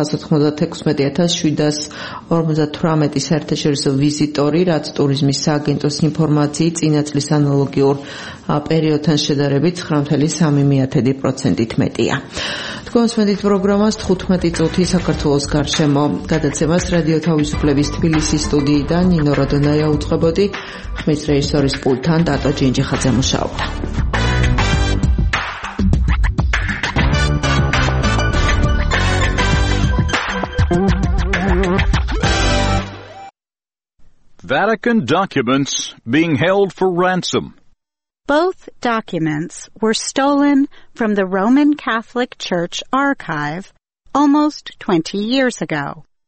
496,758 საერთაშორისო ვიზიტორი, რაც ტურიზმის სააგენტოს ინფორმაციით წინა წლის ანალოგიურ პერიოდთან შედარებით 9.3%-ით მეტია. თქვენსმენდით პროგრამას 15 წუთი საქართველოს გარშემო გადაცემას რადიო თავისუფლების თბილისის სტუდიიდან ნინო როდონაია უწყებოდი, ხმის რეჟისორის პულტთან დატო ჯინჯიხაძე მუშაობდა. Vatican documents being held for ransom. Both documents were stolen from the Roman Catholic Church archive almost 20 years ago.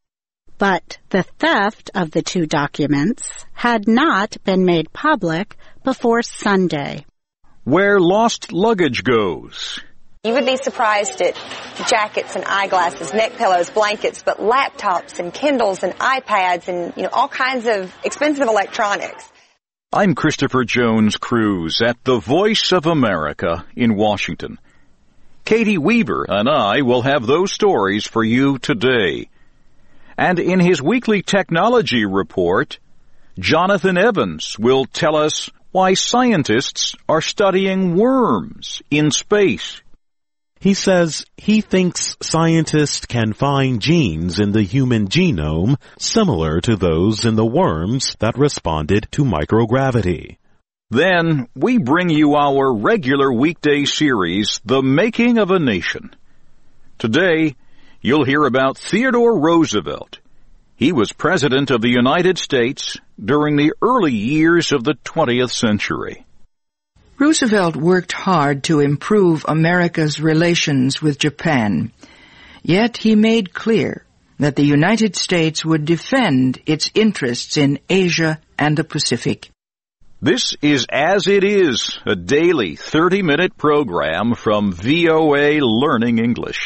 But the theft of the two documents had not been made public before Sunday. Where lost luggage goes. You would be surprised at jackets and eyeglasses, neck pillows, blankets, but laptops and Kindles and iPads and, all kinds of expensive electronics. I'm Christopher Jones Cruz at the Voice of America in Washington. Katie Weaver and I will have those stories for you today. And in his weekly technology report, Jonathan Evans will tell us why scientists are studying worms in space. He says he thinks scientists can find genes in the human genome similar to those in the worms that responded to microgravity. Then we bring you our regular weekday series, The Making of a Nation. Today, you'll hear about Theodore Roosevelt. He was President of the United States during the early years of the 20th century. Roosevelt worked hard to improve America's relations with Japan, yet he made clear that the United States would defend its interests in Asia and the Pacific. This is As It Is, a daily 30-minute program from VOA Learning English.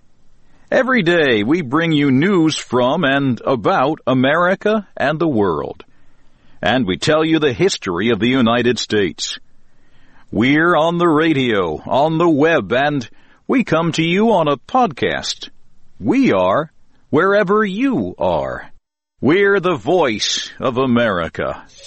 Every day we bring you news from and about America and the world. And we tell you the history of the United States. We're on the radio, on the web, and we come to you on a podcast. We are wherever you are. We're the voice of America.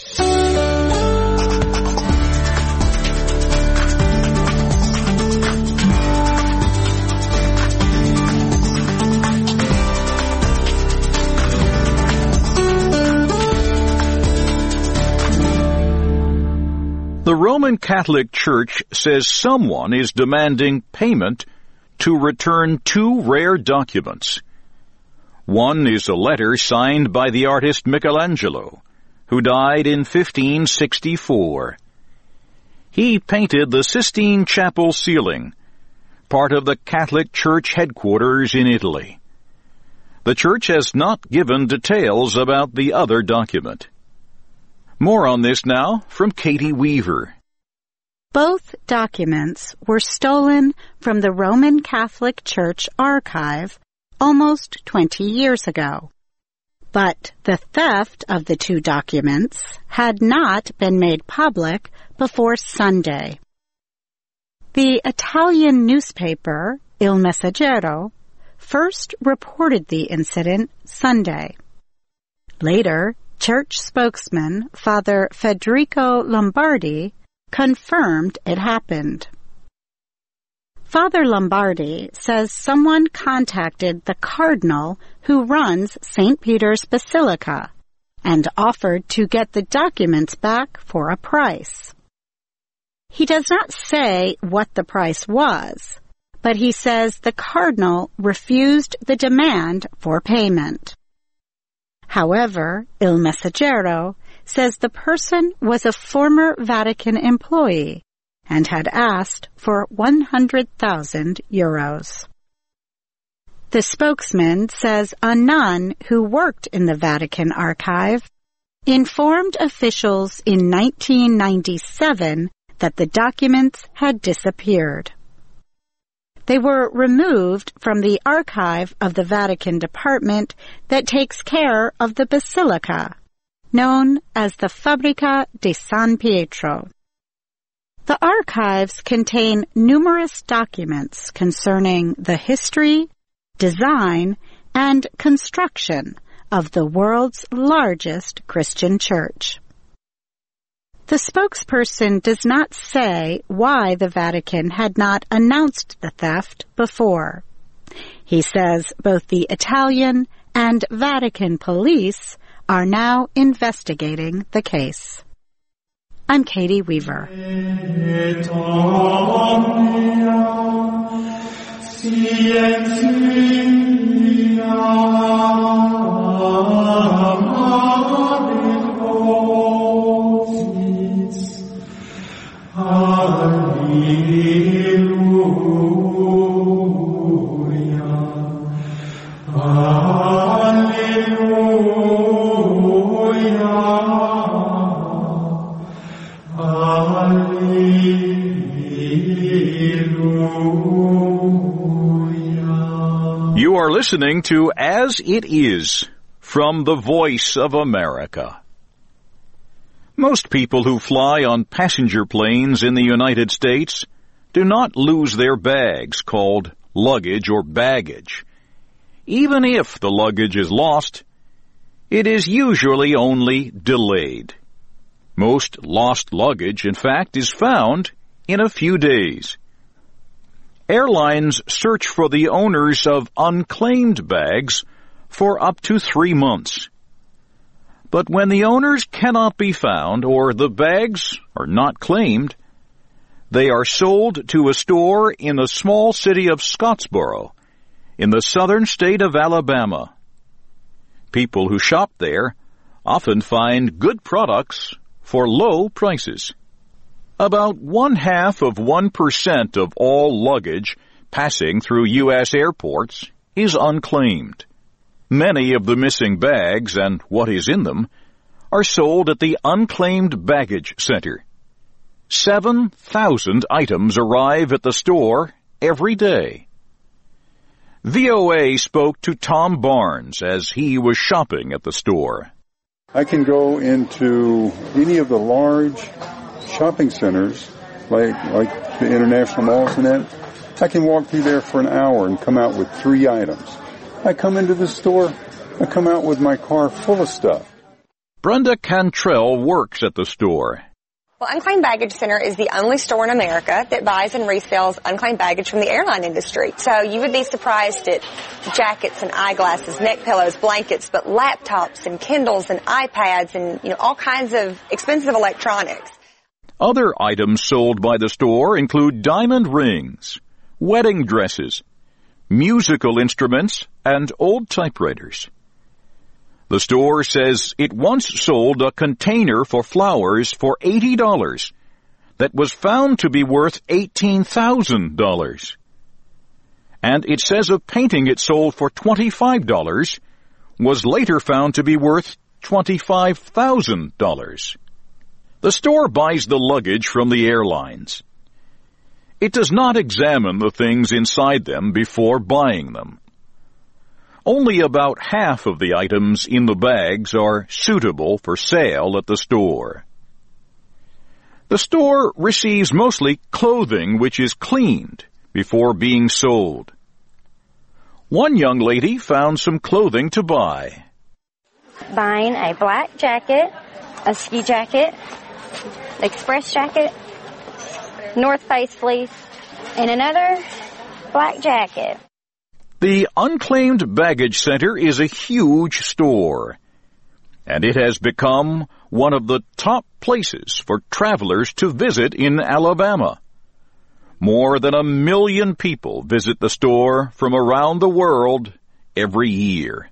The Roman Catholic Church says someone is demanding payment to return two rare documents. One is a letter signed by the artist Michelangelo, who died in 1564. He painted the Sistine Chapel ceiling, part of the Catholic Church headquarters in Italy. The Church has not given details about the other document. More on this now from Katie Weaver. Both documents were stolen from the Roman Catholic Church archive almost 20 years ago. But the theft of the two documents had not been made public before Sunday. The Italian newspaper Il Messaggero first reported the incident Sunday. Later, Church spokesman Father Federico Lombardi confirmed it happened. Father Lombardi says someone contacted the cardinal who runs St. Peter's Basilica, and offered to get the documents back for a price. He does not say what the price was, but he says the cardinal refused the demand for payment. However, Il Messaggero says the person was a former Vatican employee and had asked for 100,000 euros. The spokesman says a nun who worked in the Vatican archive informed officials in 1997 that the documents had disappeared. They were removed from the archive of the Vatican department that takes care of the basilica, known as the Fabbrica di San Pietro. The archives contain numerous documents concerning the history, design, and construction of the world's largest Christian church. The spokesperson does not say why the Vatican had not announced the theft before. He says both the Italian and Vatican police are now investigating the case. I'm Katie Weaver. You are listening to As It Is from the Voice of America. Most people who fly on passenger planes in the United States do not lose their bags, called luggage or baggage. Even if the luggage is lost, it is usually only delayed. Most lost luggage, in fact, is found in a few days. Airlines search for the owners of unclaimed bags for up to 3 months. But when the owners cannot be found or the bags are not claimed, they are sold to a store in the small city of Scottsboro in the southern state of Alabama. People who shop there often find good products for low prices. About 0.5% of all luggage passing through U.S. airports is unclaimed. Many of the missing bags and what is in them are sold at the Unclaimed Baggage Center. 7,000 items arrive at the store every day. VOA spoke to Tom Barnes as he was shopping at the store. I can go into any of the large shopping centers, like the international malls and that. I can walk through there for an hour and come out with 3 items. I come into the store, I come out with my car full of stuff. Brenda Cantrell works at the store. Well, Unclaimed Baggage Center is the only store in America that buys and resells unclaimed baggage from the airline industry. So you would be surprised at jackets and eyeglasses, neck pillows, blankets, but laptops and Kindles and iPads and, all kinds of expensive electronics. Other items sold by the store include diamond rings, wedding dresses, musical instruments, and old typewriters. The store says it once sold a container for flowers for $80 that was found to be worth $18,000. And it says a painting it sold for $25 was later found to be worth $25,000. The store buys the luggage from the airlines. It does not examine the things inside them before buying them. Only about half of the items in the bags are suitable for sale at the store. The store receives mostly clothing which is cleaned before being sold. One young lady found some clothing to buy. Buying a black jacket, a ski jacket, express jacket, North Face fleece, and another black jacket. The Unclaimed Baggage Center is a huge store. and it has become one of the top places for travelers to visit in Alabama. More than 1 million people visit the store from around the world every year.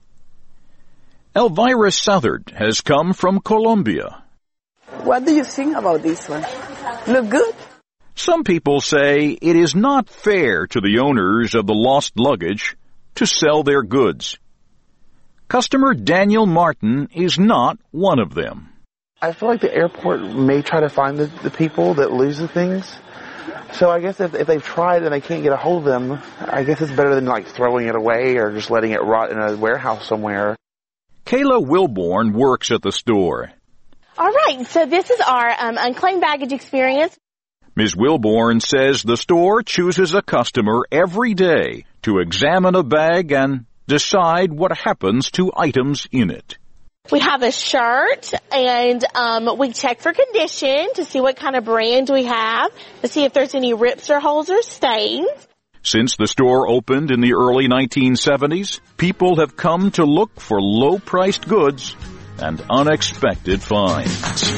Elvira Southard has come from Colombia. What do you think about this one? Look good? Some people say it is not fair to the owners of the lost luggage to sell their goods. Customer Daniel Martin is not one of them. I feel like the airport may try to find the people that lose the things. So I guess if they've tried and they can't get a hold of them, I guess it's better than like throwing it away or just letting it rot in a warehouse somewhere. Kayla Wilborn works at the store. All right, so this is our unclaimed baggage experience. Ms. Wilborn says the store chooses a customer every day to examine a bag and decide what happens to items in it. We have a shirt, and we check for condition to see what kind of brand we have, to see if there's any rips or holes or stains. Since the store opened in the early 1970s, people have come to look for low-priced goods and unexpected finds.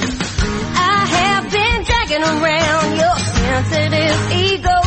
I have been dragging around your sensitive ego,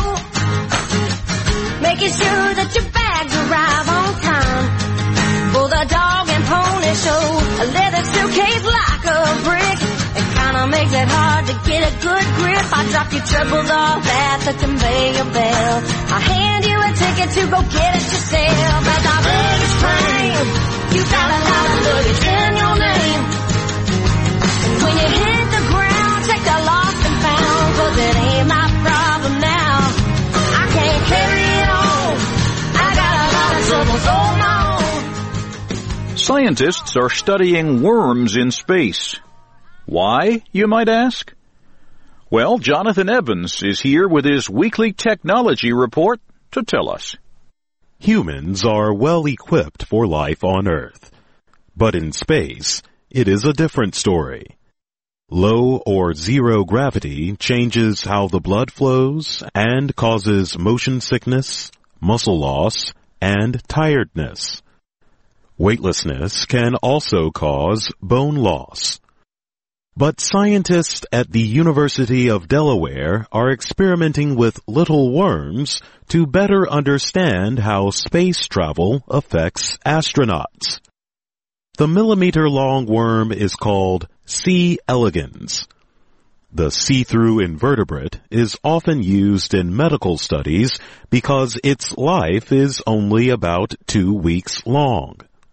making sure that your bags arrive on time for the dog and pony show. A leather suitcase like a brick, it kinda makes it hard to get a good grip. I drop your troubles off at the conveyor belt. I hand you a ticket to go get it yourself. As our baggage claim, you got a lot of luggage in your name. And when you hit the ground, check the lost and found, 'cause it ain't my problem now. I can't carry it on. I got a lot of troubles on my own. Scientists are studying worms in space. Why, you might ask? Well, Jonathan Evans is here with his weekly technology report to tell us. Humans are well equipped for life on Earth. But in space, it is a different story. Low or zero gravity changes how the blood flows and causes motion sickness, muscle loss, and tiredness. Weightlessness can also cause bone loss. But scientists at the University of Delaware are experimenting with little worms to better understand how space travel affects astronauts. The millimeter-long worm is called C. elegans. The see-through invertebrate is often used in medical studies because its life is only about 2 weeks long.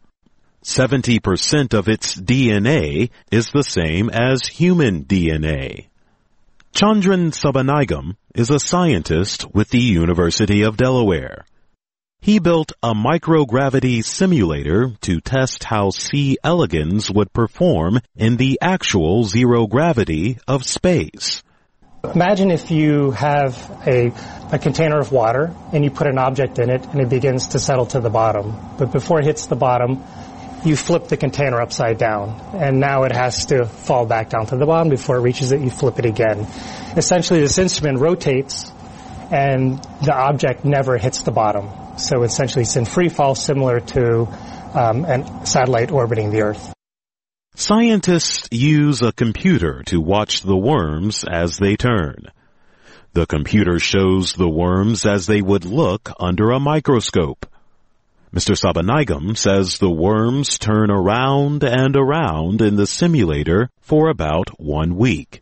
70% of its DNA is the same as human DNA. Chandran Sabanigam is a scientist with the University of Delaware. He built a microgravity simulator to test how C. elegans would perform in the actual zero gravity of space. Imagine if you have a container of water and you put an object in it and it begins to settle to the bottom. But before it hits the bottom, you flip the container upside down, and now it has to fall back down to the bottom. Before it reaches it, you flip it again. Essentially, this instrument rotates, and the object never hits the bottom. So essentially, it's in free fall, similar to a satellite orbiting the Earth. Scientists use a computer to watch the worms as they turn. The computer shows the worms as they would look under a microscope. Mr. Sabanigam says the worms turn around and around in the simulator for about 1 week.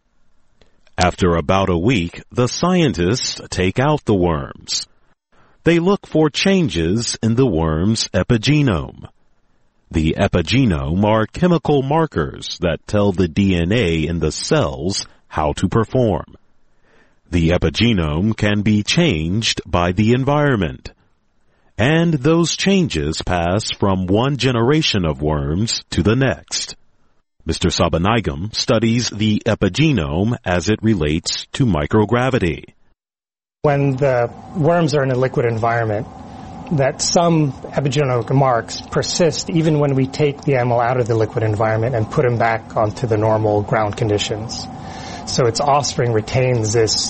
After about a week, the scientists take out the worms. They look for changes in the worm's epigenome. The epigenome are chemical markers that tell the DNA in the cells how to perform. The epigenome can be changed by the environment. And those changes pass from one generation of worms to the next. Mr. Sabanigam studies the epigenome as it relates to microgravity. When the worms are in a liquid environment, that some epigenomic marks persist even when we take the animal out of the liquid environment and put him back onto the normal ground conditions. So its offspring retains this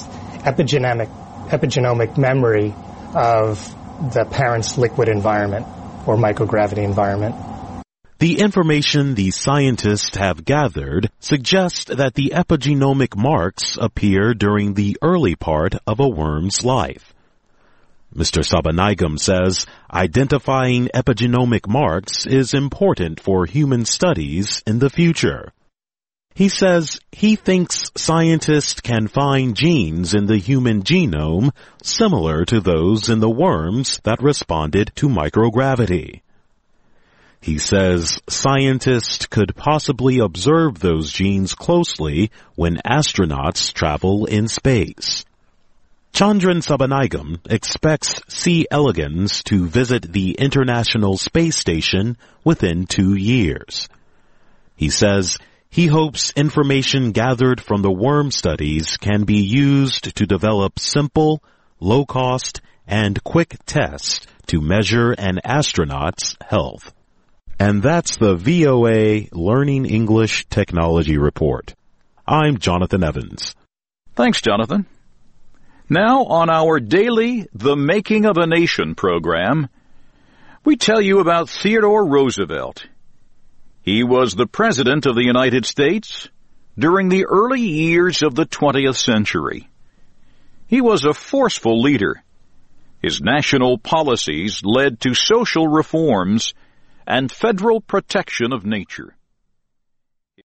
epigenomic memory of the parent's liquid environment or microgravity environment. The information the scientists have gathered suggests that the epigenomic marks appear during the early part of a worm's life. Mr. Sabanigam says identifying epigenomic marks is important for human studies in the future. He says he thinks scientists can find genes in the human genome similar to those in the worms that responded to microgravity. He says scientists could possibly observe those genes closely when astronauts travel in space. Chandran Sabanigam expects C. elegans to visit the International Space Station within 2 years. He says he hopes information gathered from the worm studies can be used to develop simple, low-cost, and quick tests to measure an astronaut's health. And that's the VOA Learning English Technology Report. I'm Jonathan Evans. Thanks, Jonathan. Now on our daily The Making of a Nation program, we tell you about Theodore Roosevelt. He was the President of the United States during the early years of the 20th century. He was a forceful leader. His national policies led to social reforms and federal protection of nature.